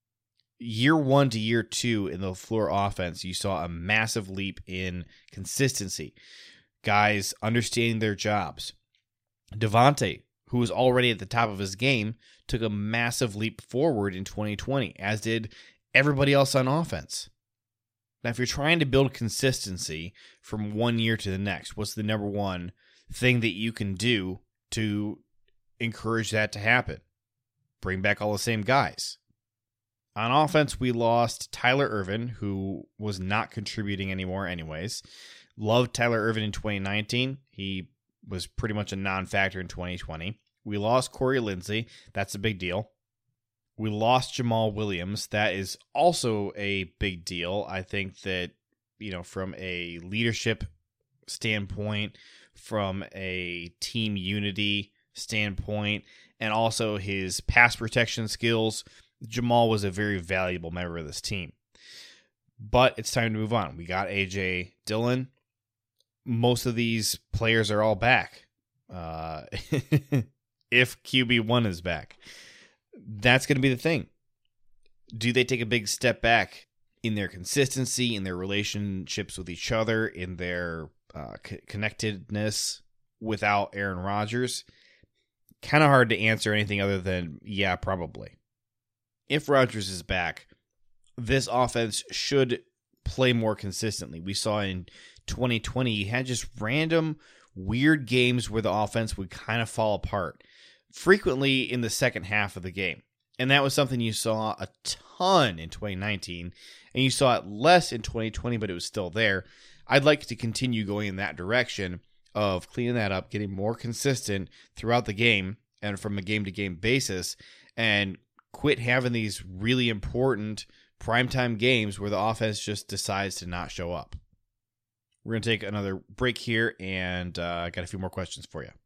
Year 1 to year 2 in the LaFleur offense, you saw a massive leap in consistency. Guys understanding their jobs. Devontae, who was already at the top of his game, took a massive leap forward in 2020, as did everybody else on offense. Now, if you're trying to build consistency from one year to the next, what's the number one thing that you can do to encourage that to happen? Bring back all the same guys. On offense, we lost Tyler Ervin, who was not contributing anymore anyways. Loved Tyler Ervin in 2019. He was pretty much a non-factor in 2020. We lost Corey Lindsey. That's a big deal. We lost Jamal Williams. That is also a big deal. I think that, from a leadership standpoint, from a team unity standpoint, and also his pass protection skills, Jamal was a very valuable member of this team. But it's time to move on. We got A.J. Dillon. Most of these players are all back. If QB1 is back. That's going to be the thing. Do they take a big step back in their consistency, in their relationships with each other, in their connectedness without Aaron Rodgers? Kind of hard to answer anything other than, yeah, probably. If Rodgers is back, this offense should play more consistently. We saw in 2020, he had just random weird games where the offense would kind of fall apart, frequently in the second half of the game. And that was something you saw a ton in 2019, and you saw it less in 2020, but it was still there. I'd like to continue going in that direction of cleaning that up, getting more consistent throughout the game and from a game-to-game basis, and quit having these really important primetime games where the offense just decides to not show up. We're going to take another break here, and I got a few more questions for you.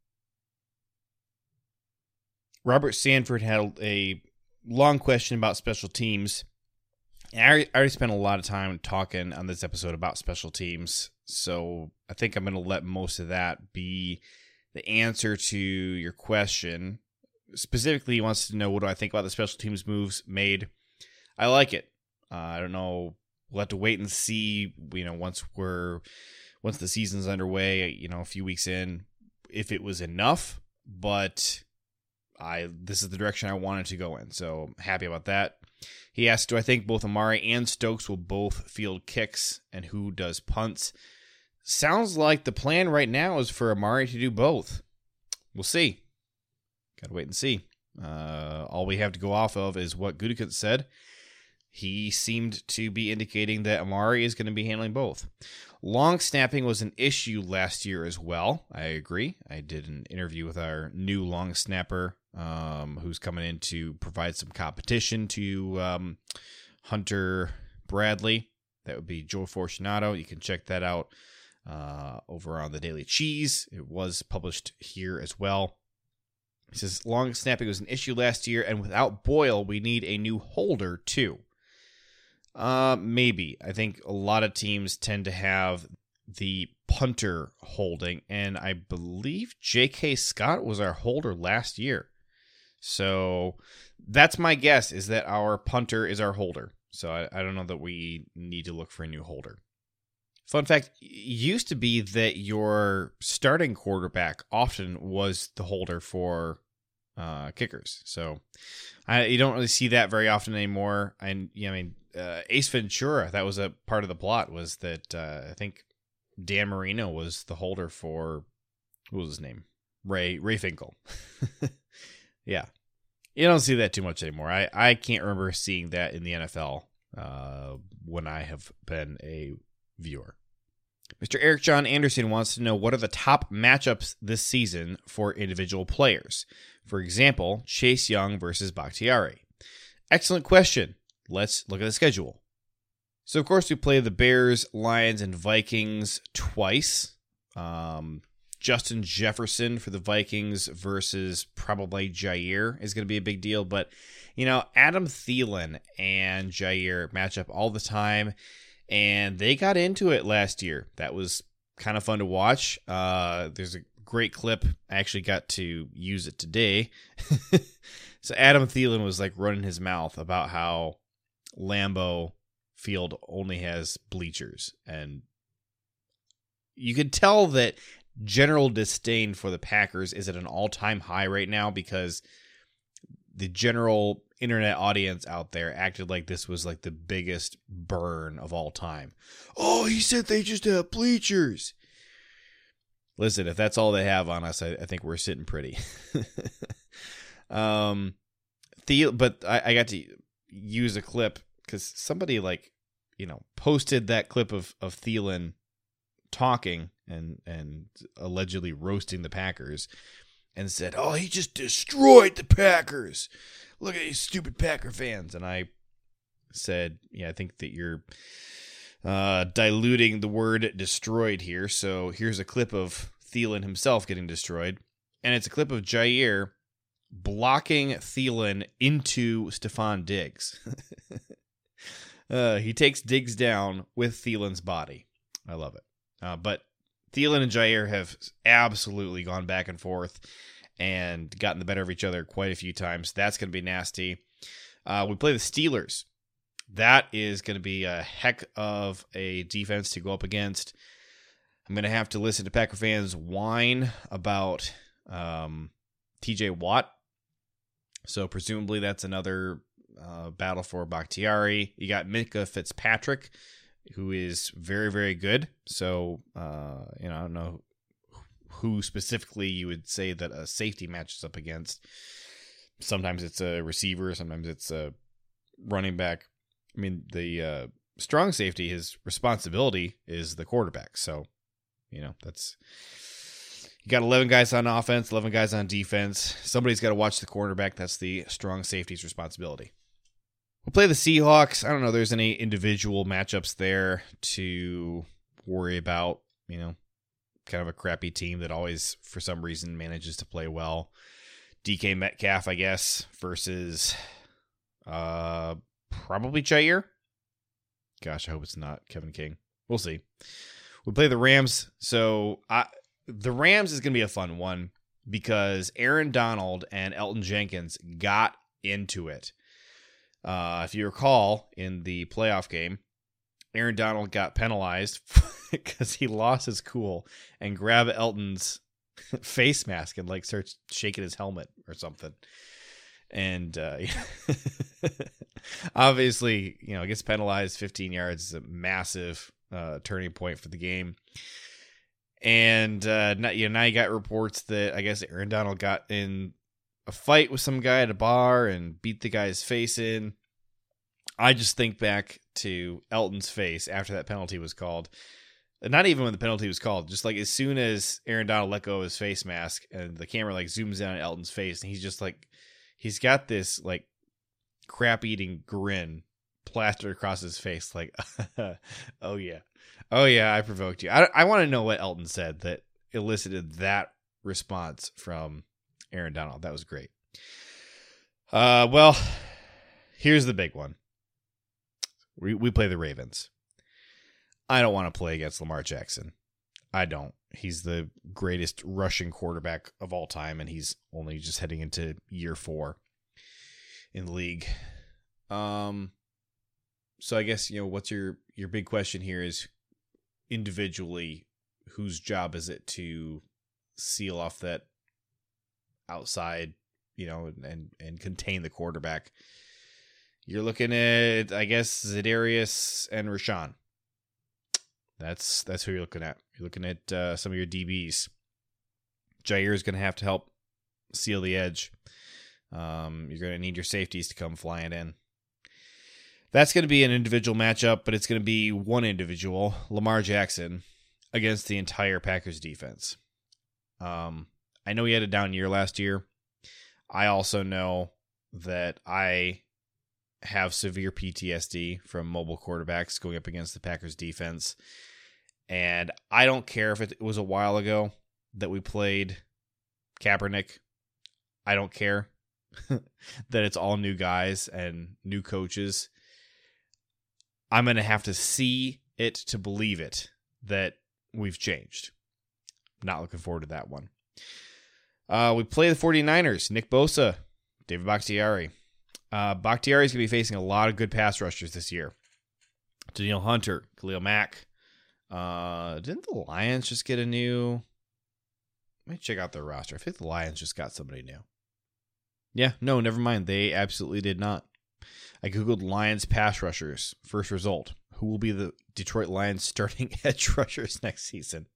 Robert Sanford had a long question about special teams. And I already spent a lot of time talking on this episode about special teams, so I think I'm going to let most of that be the answer to your question. Specifically, he wants to know, what do I think about the special teams moves made? I like it. I don't know. We'll have to wait and see, once the season's underway, a few weeks in, if it was enough, but this is the direction I wanted to go in, so happy about that. He asked, do I think both Amari and Stokes will both field kicks, and who does punts? Sounds like the plan right now is for Amari to do both. We'll see. Gotta wait and see. All we have to go off of is what Gutekunst said. he seemed to be indicating that Amari is going to be handling both. Long snapping was an issue last year as well. I agree. I did an interview with our new long snapper who's coming in to provide some competition to Hunter Bradley. That would be Joe Fortunato. You can check that out over on the Daily Cheese. It was published here as well. He says, long snapping was an issue last year, and without Boyle, we need a new holder too. Maybe. I think a lot of teams tend to have the punter holding, and I believe J.K. Scott was our holder last year. So that's my guess, is that our punter is our holder. So I don't know that we need to look for a new holder. Fun fact, it used to be that your starting quarterback often was the holder for kickers. So you don't really see that very often anymore. And Ace Ventura, that was a part of the plot, was that I think Dan Marino was the holder for, what was his name? Ray Finkel. Yeah. You don't see that too much anymore. I can't remember seeing that in the NFL when I have been a viewer. Mr. Eric John Anderson wants to know, what are the top matchups this season for individual players? For example, Chase Young versus Bakhtiari. Excellent question. Let's look at the schedule. So, of course, we play the Bears, Lions, and Vikings twice. Justin Jefferson for the Vikings versus probably Jair is going to be a big deal. But, Adam Thielen and Jair match up all the time, and they got into it last year. That was kind of fun to watch. There's a great clip. I actually got to use it today. So Adam Thielen was like running his mouth about how Lambeau Field only has bleachers, and you could tell that general disdain for the Packers is at an all-time high right now, because the general internet audience out there acted like this was like the biggest burn of all time. Oh, he said they just have bleachers. Listen, if that's all they have on us, I think we're sitting pretty. But I got to use a clip because somebody posted that clip of Thielen talking and allegedly roasting the Packers, and said, "Oh, he just destroyed the Packers. Look at these stupid Packer fans." And I said, "Yeah, I think that you're diluting the word destroyed here." So here's a clip of Thielen himself getting destroyed, and it's a clip of Jair blocking Thielen into Stephon Diggs. He takes Diggs down with Thielen's body. I love it. But Thielen and Jair have absolutely gone back and forth and gotten the better of each other quite a few times. That's going to be nasty. We play the Steelers. That is going to be a heck of a defense to go up against. I'm going to have to listen to Packer fans whine about TJ Watt. So presumably that's another battle for Bakhtiari. You got Minkah Fitzpatrick, who is very, very good. So, I don't know who specifically you would say that a safety matches up against. Sometimes it's a receiver. Sometimes it's a running back. I mean, the strong safety, his responsibility is the quarterback. So, that's... You got 11 guys on offense, 11 guys on defense. Somebody's got to watch the quarterback. That's the strong safety's responsibility. We'll play the Seahawks. I don't know if there's any individual matchups there to worry about. Kind of a crappy team that always, for some reason, manages to play well. DK Metcalf, I guess, versus probably Jair. Gosh, I hope it's not Kevin King. We'll see. We play the Rams. So the Rams is going to be a fun one because Aaron Donald and Elton Jenkins got into it. If you recall, in the playoff game, Aaron Donald got penalized because he lost his cool and grabbed Elton's face mask and starts shaking his helmet or something. And obviously, gets penalized 15 yards is a massive turning point for the game. And now you got reports that I guess Aaron Donald got in a fight with some guy at a bar and beat the guy's face in. I just think back to Elton's face after that penalty was called. Not even when the penalty was called, just like as soon as Aaron Donald let go of his face mask and the camera like zooms in on Elton's face, and he's just like, he's got this like crap-eating grin plastered across his face, like, oh yeah, I provoked you. I want to know what Elton said that elicited that response from Aaron Donald. That was great. Well, here's the big one. We play the Ravens. I don't want to play against Lamar Jackson. I don't. He's the greatest rushing quarterback of all time, and he's only just heading into year 4 in the league. So I guess, what's your big question here is individually, whose job is it to seal off that outside, and contain the quarterback? You're looking at, I guess, Za'Darius and Rashawn. That's who you're looking at. You're looking at some of your DBs. Jair is going to have to help seal the edge. You're going to need your safeties to come flying in. That's going to be an individual matchup, but it's going to be one individual, Lamar Jackson, against the entire Packers defense. I know he had a down year last year. I also know that I have severe PTSD from mobile quarterbacks going up against the Packers defense. And I don't care if it was a while ago that we played Kaepernick. I don't care that it's all new guys and new coaches. I'm going to have to see it to believe it that we've changed. Not looking forward to that one. We play the 49ers. Nick Bosa, David Bakhtiari. Bakhtiari is going to be facing a lot of good pass rushers this year. Danielle Hunter, Khalil Mack. Didn't the Lions just get a new... Let me check out their roster. I think the Lions just got somebody new. Yeah, no, never mind. They absolutely did not. I Googled Lions pass rushers. First result. Who will be the Detroit Lions starting edge rushers next season?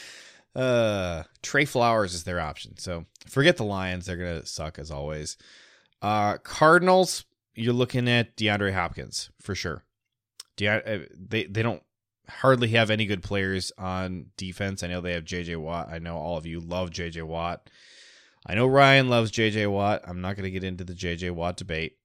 Trey Flowers is their option. So forget the Lions. They're going to suck as always. Cardinals, you're looking at DeAndre Hopkins for sure. They don't hardly have any good players on defense. I know they have J.J. Watt. I know all of you love J.J. Watt. I know Ryan loves J.J. Watt. I'm not going to get into the J.J. Watt debate.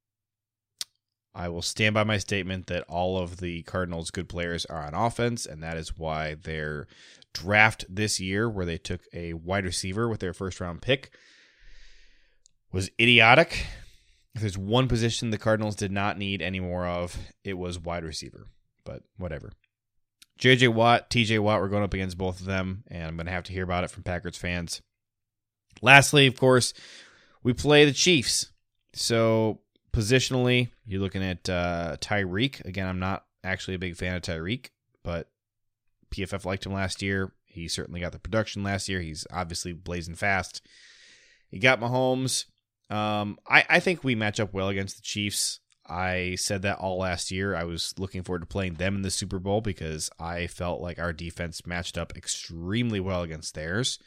I will stand by my statement that all of the Cardinals' good players are on offense, and that is why their draft this year, where they took a wide receiver with their first-round pick, was idiotic. If there's one position the Cardinals did not need any more of, it was wide receiver. But whatever. J.J. Watt, T.J. Watt, we're going up against both of them, and I'm going to have to hear about it from Packers fans. Lastly, of course, we play the Chiefs. So positionally, you're looking at Tyreek. Again, I'm not actually a big fan of Tyreek, but PFF liked him last year. He certainly got the production last year. He's obviously blazing fast. You got Mahomes. I think we match up well against the Chiefs. I said that all last year. I was looking forward to playing them in the Super Bowl because I felt like our defense matched up extremely well against theirs.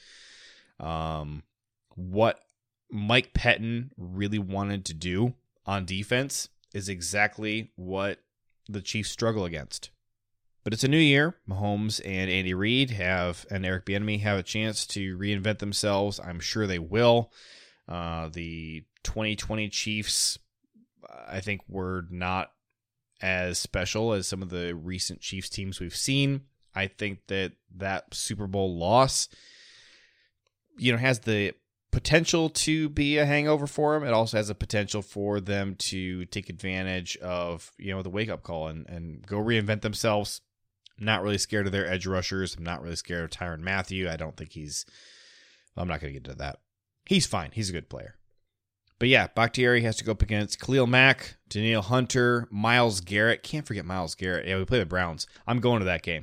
What Mike Pettin really wanted to do on defense is exactly what the Chiefs struggle against. But it's a new year. Mahomes and Andy Reid and Eric Bieniemy have a chance to reinvent themselves. I'm sure they will. The 2020 Chiefs, I think, were not as special as some of the recent Chiefs teams we've seen. I think that Super Bowl loss, has the potential to be a hangover for them. It also has a potential for them to take advantage of, the wake-up call and go reinvent themselves. I'm not really scared of their edge rushers. I'm not really scared of Tyrann Mathieu. I don't think I'm not going to get into that. He's fine. He's a good player. But yeah, Bakhtiari has to go up against Khalil Mack, Danielle Hunter, Myles Garrett. Can't forget Myles Garrett. Yeah, we play the Browns. I'm going to that game.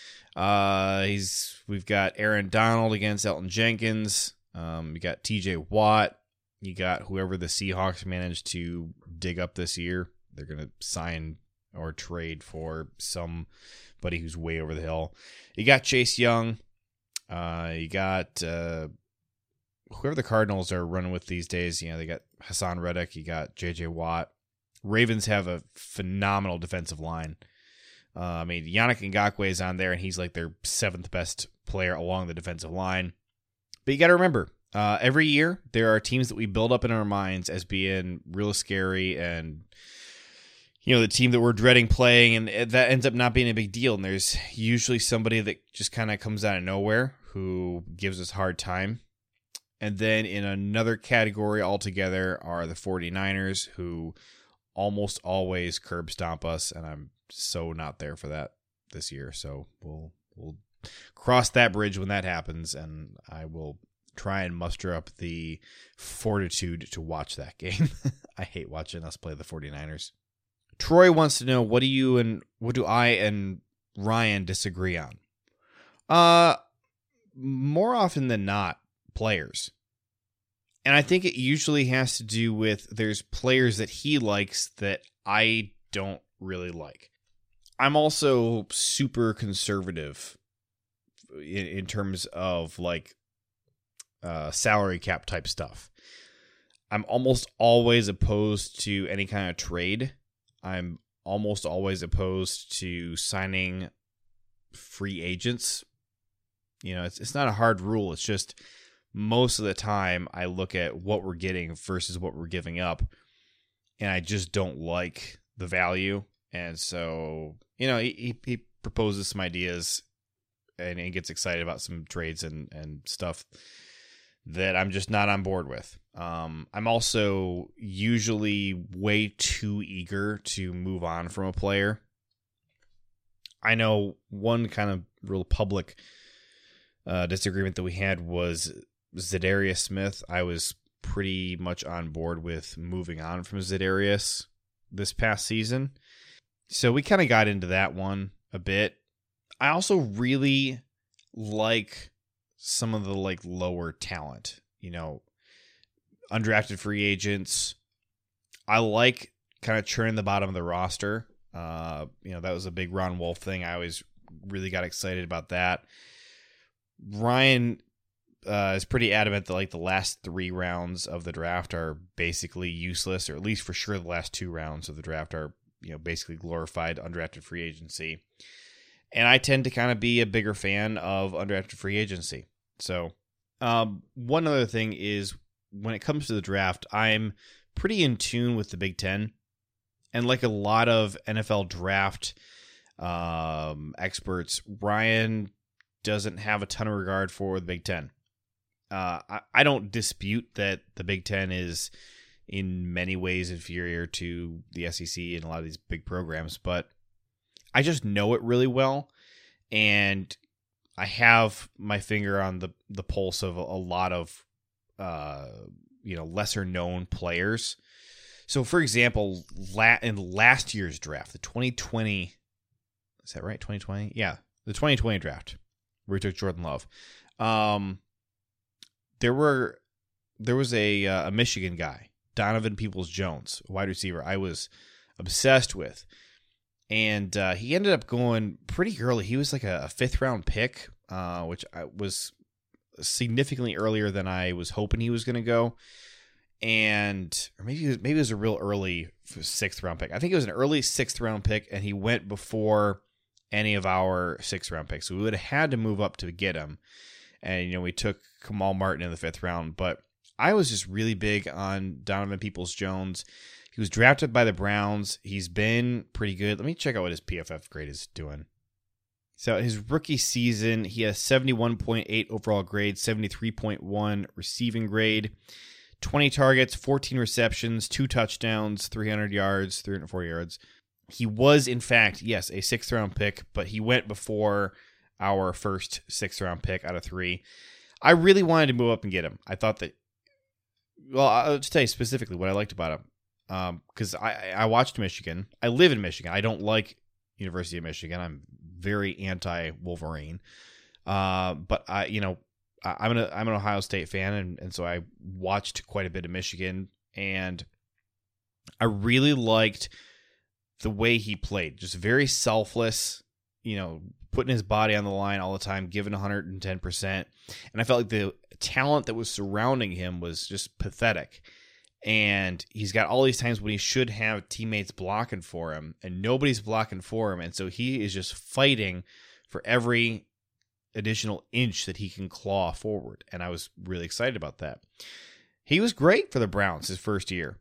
We've got Aaron Donald against Elton Jenkins. You got T.J. Watt. You got whoever the Seahawks managed to dig up this year. They're going to sign or trade for somebody who's way over the hill. You got Chase Young. You got whoever the Cardinals are running with these days. They got Hassan Reddick. You got J.J. Watt. Ravens have a phenomenal defensive line. I mean, Yannick Ngakoue is on there, and he's like their 7th best player along the defensive line. But you got to remember, every year there are teams that we build up in our minds as being real scary, and the team that we're dreading playing, and that ends up not being a big deal. And there's usually somebody that just kind of comes out of nowhere who gives us a hard time. And then in another category altogether are the 49ers, who almost always curb stomp us, and I'm so not there for that this year. So we'll cross that bridge when that happens, and I will try and muster up the fortitude to watch that game. I hate watching us play the 49ers. Troy wants to know, what do I and Ryan disagree on? More often than not, players. And I think it usually has to do with there's players that he likes that I don't really like. I'm also super conservative in terms of like salary cap type stuff. I'm almost always opposed to any kind of trade. I'm almost always opposed to signing free agents. It's not a hard rule. It's just most of the time I look at what we're getting versus what we're giving up, and I just don't like the value. And so, he proposes some ideas and he gets excited about some trades and stuff that I'm just not on board with. I'm also usually way too eager to move on from a player. I know one kind of real public disagreement that we had was Za'Darius Smith. I was pretty much on board with moving on from Za'Darius this past season. So we kind of got into that one a bit. I also really like some of the lower talent, undrafted free agents. I like kind of churning the bottom of the roster. That was a big Ron Wolf thing. I always really got excited about that. Ryan is pretty adamant that the last 3 rounds of the draft are basically useless, or at least for sure the last 2 rounds of the draft are basically glorified undrafted free agency. And I tend to kind of be a bigger fan of undrafted free agency. So one other thing is, when it comes to the draft, I'm pretty in tune with the Big Ten. And like a lot of NFL draft experts, Ryan doesn't have a ton of regard for the Big Ten. I don't dispute that the Big Ten is in many ways inferior to the SEC and a lot of these big programs, but I just know it really well, and I have my finger on the pulse of a lot of lesser known players. So, for example, in last year's draft, the 2020, is that right? 2020, yeah, the 2020 draft where we took Jordan Love. There was a Michigan guy, Donovan Peoples-Jones, a wide receiver I was obsessed with. And he ended up going pretty early. He was like a 5th round pick, which was significantly earlier than I was hoping he was going to go. Or maybe it was a real early 6th round pick. I think it was an early 6th round pick, and he went before any of our 6th round picks. So we would have had to move up to get him. And, we took Kamal Martin in the 5th round. But I was just really big on Donovan Peoples-Jones. He was drafted by the Browns. He's been pretty good. Let me check out what his PFF grade is doing. So his rookie season, he has 71.8 overall grade, 73.1 receiving grade, 20 targets, 14 receptions, 2 touchdowns, 300 yards, 340 yards. He was, in fact, yes, a 6th round pick, but he went before our first 6th round pick out of 3. I really wanted to move up and get him. I thought that, well, I'll just tell you specifically what I liked about him. Because I watched Michigan. I live in Michigan. I don't like University of Michigan. I'm very anti-Wolverine. But I'm an Ohio State fan, and so I watched quite a bit of Michigan, and I really liked the way he played. Just very selfless, putting his body on the line all the time, giving 110%. And I felt like the talent that was surrounding him was just pathetic. And he's got all these times when he should have teammates blocking for him, and nobody's blocking for him. And so he is just fighting for every additional inch that he can claw forward. And I was really excited about that. He was great for the Browns his first year.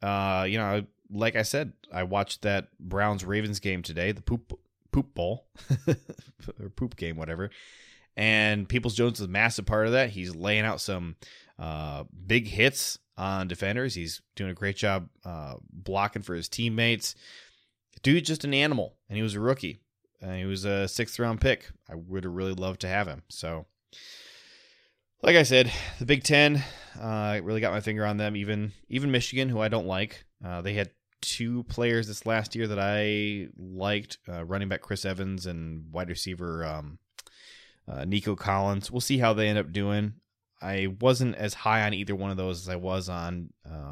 Like I said, I watched that Browns-Ravens game today, the poop bowl, or poop game, whatever. And Peoples-Jones is a massive part of that. He's laying out some big hits on defenders. He's doing a great job blocking for his teammates. Dude's just an animal, and he was a rookie. He was a 6th-round pick. I would have really loved to have him. So, like I said, the Big Ten really got my finger on them. Even Michigan, who I don't like, they had 2 players this last year that I liked, running back Chris Evans and wide receiver Nico Collins. We'll see how they end up doing. I wasn't as high on either one of those as I was on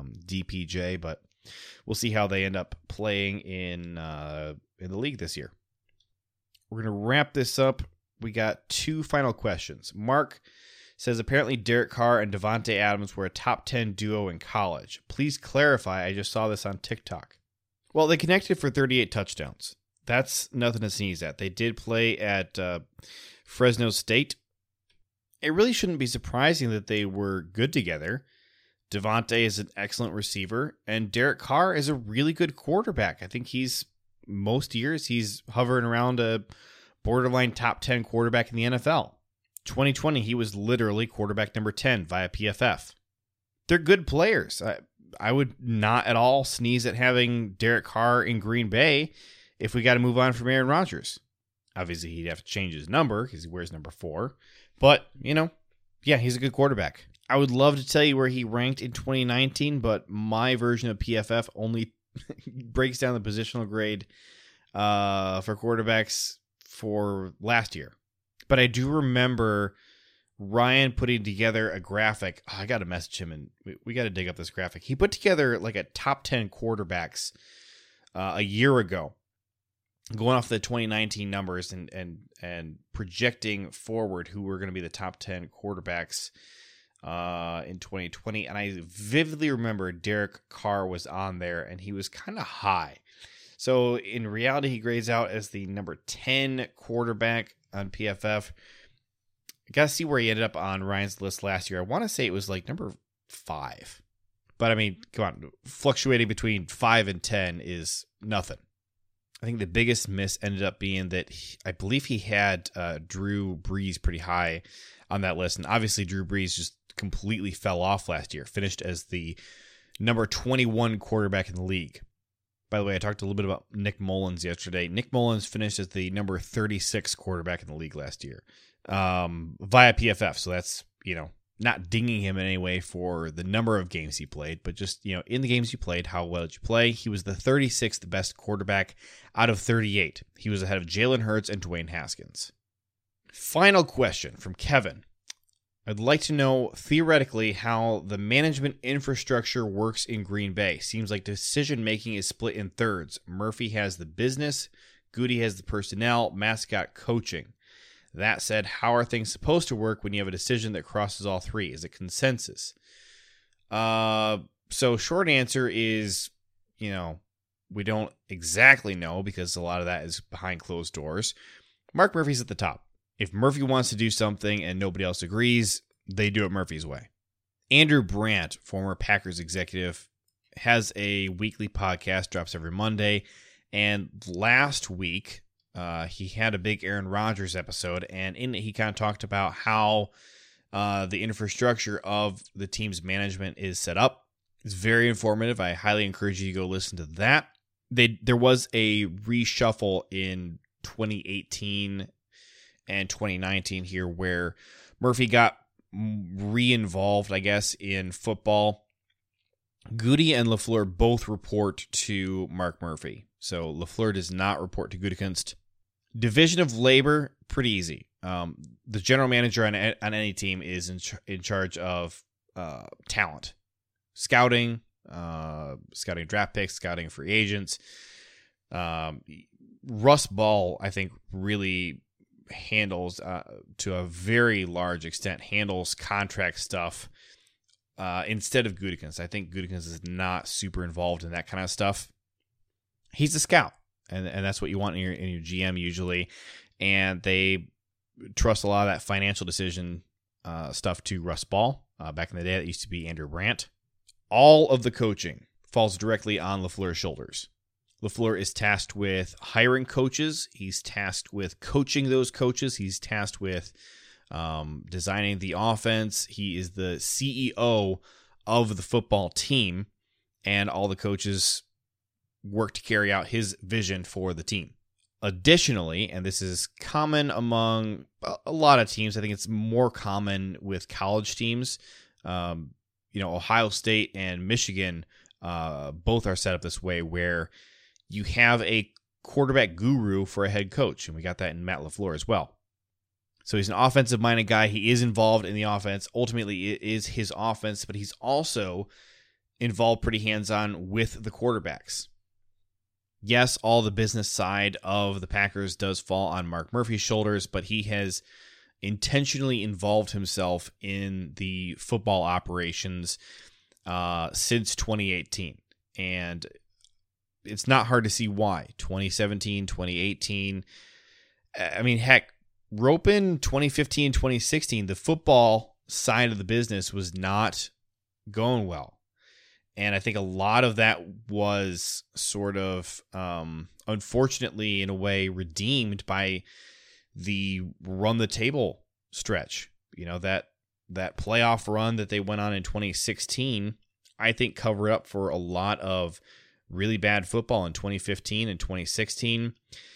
DPJ, but we'll see how they end up playing in the league this year. We're going to wrap this up. We got 2 final questions. Mark says, apparently Derek Carr and Davante Adams were a top 10 duo in college. Please clarify. I just saw this on TikTok. Well, they connected for 38 touchdowns. That's nothing to sneeze at. They did play at Fresno State. It really shouldn't be surprising that they were good together. Davante is an excellent receiver, and Derek Carr is a really good quarterback. I think most years he's hovering around a borderline top 10 quarterback in the NFL. 2020, he was literally quarterback number 10 via PFF. They're good players. I would not at all sneeze at having Derek Carr in Green Bay if we got to move on from Aaron Rodgers. Obviously, he'd have to change his number because he wears number 4. But, yeah, he's a good quarterback. I would love to tell you where he ranked in 2019, but my version of PFF only breaks down the positional grade for quarterbacks for last year. But I do remember Ryan putting together a graphic. I got to message him, and we got to dig up this graphic. He put together like a top 10 quarterbacks a year ago, going off the 2019 numbers and projecting forward who were going to be the top 10 quarterbacks in 2020. And I vividly remember Derek Carr was on there, and he was kind of high. So in reality, he grades out as the number 10 quarterback on PFF. I got to see where he ended up on Ryan's list last year. I want to say it was like number 5. But I mean, come on, fluctuating between 5 and 10 is nothing. I think the biggest miss ended up being that I believe he had Drew Brees pretty high on that list. And obviously Drew Brees just completely fell off last year, finished as the number 21 quarterback in the league. By the way, I talked a little bit about Nick Mullins yesterday. Nick Mullins finished as the number 36 quarterback in the league last year via PFF. So that's, not dinging him in any way for the number of games he played, but just, in the games you played, how well did you play? He was the 36th best quarterback out of 38. He was ahead of Jalen Hurts and Dwayne Haskins. Final question from Kevin. I'd like to know, theoretically, how the management infrastructure works in Green Bay. Seems like decision-making is split in thirds. Murphy has the business, Goody has the personnel, Mascot coaching. That said, how are things supposed to work when you have a decision that crosses all three? Is it consensus? So short answer is, we don't exactly know because a lot of that is behind closed doors. Mark Murphy's at the top. If Murphy wants to do something and nobody else agrees, they do it Murphy's way. Andrew Brandt, former Packers executive, has a weekly podcast, drops every Monday. And last week, he had a big Aaron Rodgers episode, and in it he kind of talked about how the infrastructure of the team's management is set up. It's very informative. I highly encourage you to go listen to that. There was a reshuffle in 2018 and 2019 here where Murphy got re-involved, I guess, in football. Goody and LaFleur both report to Mark Murphy. So LaFleur does not report to Gutekunst. Division of labor, pretty easy. The general manager on any team is in charge of talent. Scouting, scouting draft picks, scouting free agents. Russ Ball, I think, really handles, to a very large extent, handles contract stuff instead of Gutekunst. I think Gutekunst is not super involved in that kind of stuff. He's a scout, and that's what you want in your GM usually. And they trust a lot of that financial decision stuff to Russ Ball. Back in the day, that used to be Andrew Brandt. All of the coaching falls directly on LaFleur's shoulders. LaFleur is tasked with hiring coaches. He's tasked with coaching those coaches. He's tasked with designing the offense. He is the CEO of the football team, and all the coaches work to carry out his vision for the team. Additionally, and this is common among a lot of teams, I think it's more common with college teams. Ohio State and Michigan both are set up this way, where you have a quarterback guru for a head coach, and we got that in Matt LaFleur as well. So he's an offensive-minded guy. He is involved in the offense. Ultimately, it is his offense, but he's also involved pretty hands-on with the quarterbacks. Yes, all the business side of the Packers does fall on Mark Murphy's shoulders, but he has intentionally involved himself in the football operations since 2018. And it's not hard to see why. 2017, 2018. I mean, heck, rope in 2015, 2016, the football side of the business was not going well. And I think a lot of that was sort of, unfortunately, in a way, redeemed by the run the table stretch. That playoff run that they went on in 2016, I think covered up for a lot of really bad football in 2015 and 2016.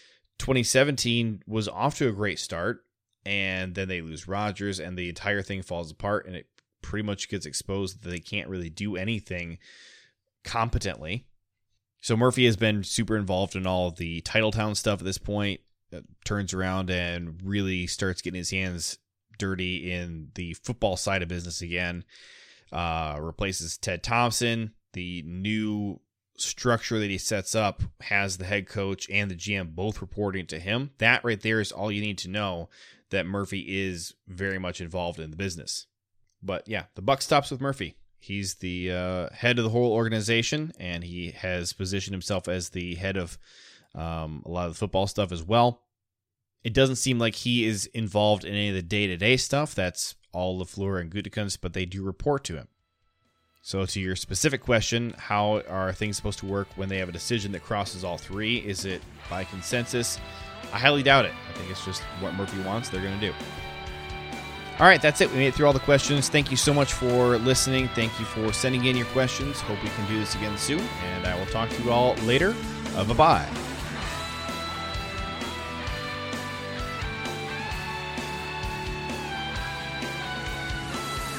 2017 was off to a great start, and then they lose Rodgers, and the entire thing falls apart, and it pretty much gets exposed that they can't really do anything competently. So Murphy has been super involved in all of the Titletown stuff at this point. Turns around and really starts getting his hands dirty in the football side of business again. Replaces Ted Thompson. The new structure that he sets up has the head coach and the GM both reporting to him. That right there is all you need to know, that Murphy is very much involved in the business. But yeah, the buck stops with Murphy. He's the head of the whole organization, and he has positioned himself as the head of a lot of the football stuff as well. It doesn't seem like he is involved in any of the day-to-day stuff. That's all LaFleur and Gutekunst, but they do report to him. So to your specific question, how are things supposed to work when they have a decision that crosses all three? Is it by consensus? I highly doubt it. I think it's just what Murphy wants, they're going to do. All right, that's it. We made it through all the questions. Thank you so much for listening. Thank you for sending in your questions. Hope we can do this again soon, and I will talk to you all later. Bye-bye.